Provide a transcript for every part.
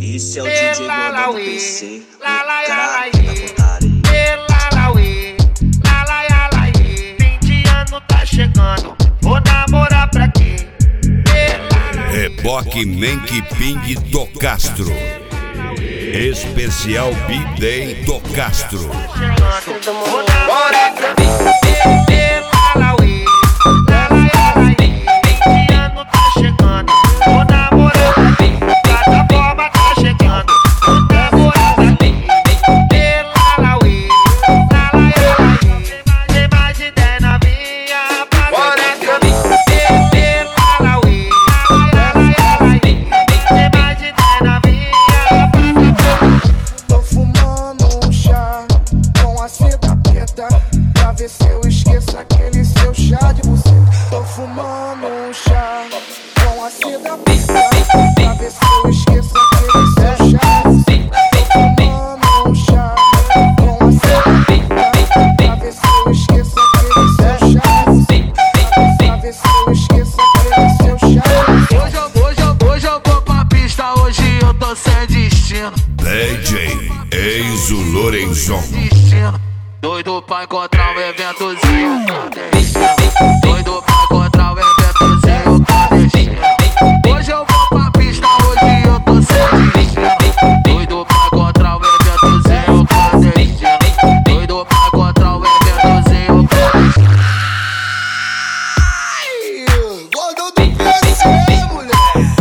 Esse é o DJ Modão do PC, o craque da putaria. Fim de ano tá chegando, vou namorar pra quê? Reboque Menk Ping do Castro. Especial B-Day do Castro. Vou namorar pra quê? Fim de ano tá chegando, vou namorar pra quê? Plataforma tá chegando, vou namorar pra quê? Tem mais de 10 novinha pra namorar pra mim. Tem mais de 10 novinha pra namorar. Tô fumando um chá com a seda preta, pra ver se eu esqueço aquele seu chá de buceta. Tô fumando um chá com a seda preta, pra ver se eu esqueço aquele seu chá de buceta. Tô fumando um chá com a seda preta, pra ver se eu esqueço aquele seu chá de buceta. Pra ver se eu esqueço aquele seu chá de buceta. Hoje eu vou pra pista, hoje eu tô sem destino. DJ Enzo Lorenzon. Doido pra encontrar um eventozinho clandestino. Doido pra encontrar um eventozinho clandestino. Hoje eu vou pra pista, hoje eu tô sem destino. Doido pra encontrar um eventozinho clandestino. Doido pra encontrar um eventozinho clandestino. Gordão do PC, mulher.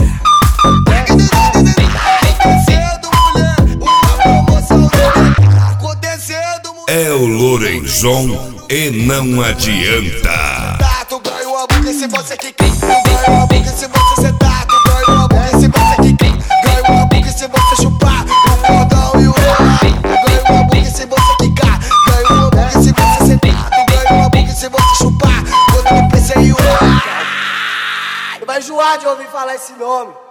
Acontecendo, mulher. Uma promoção acontecendo, mulher. É o Lorenzon e não adianta. Tu ganha uma boca se você que quer. Tu ganha uma boca se você sentar. Tu ganha uma boca se você que quer. Ganha uma boca se você chupar o cordão e o rolar. Tu ganha uma boca se você quicar. Ganha uma boca se você sentar. Tu ganha uma boca se você chupar quando eu pensei em rolar. Tu vai enjoar de ouvir falar esse nome.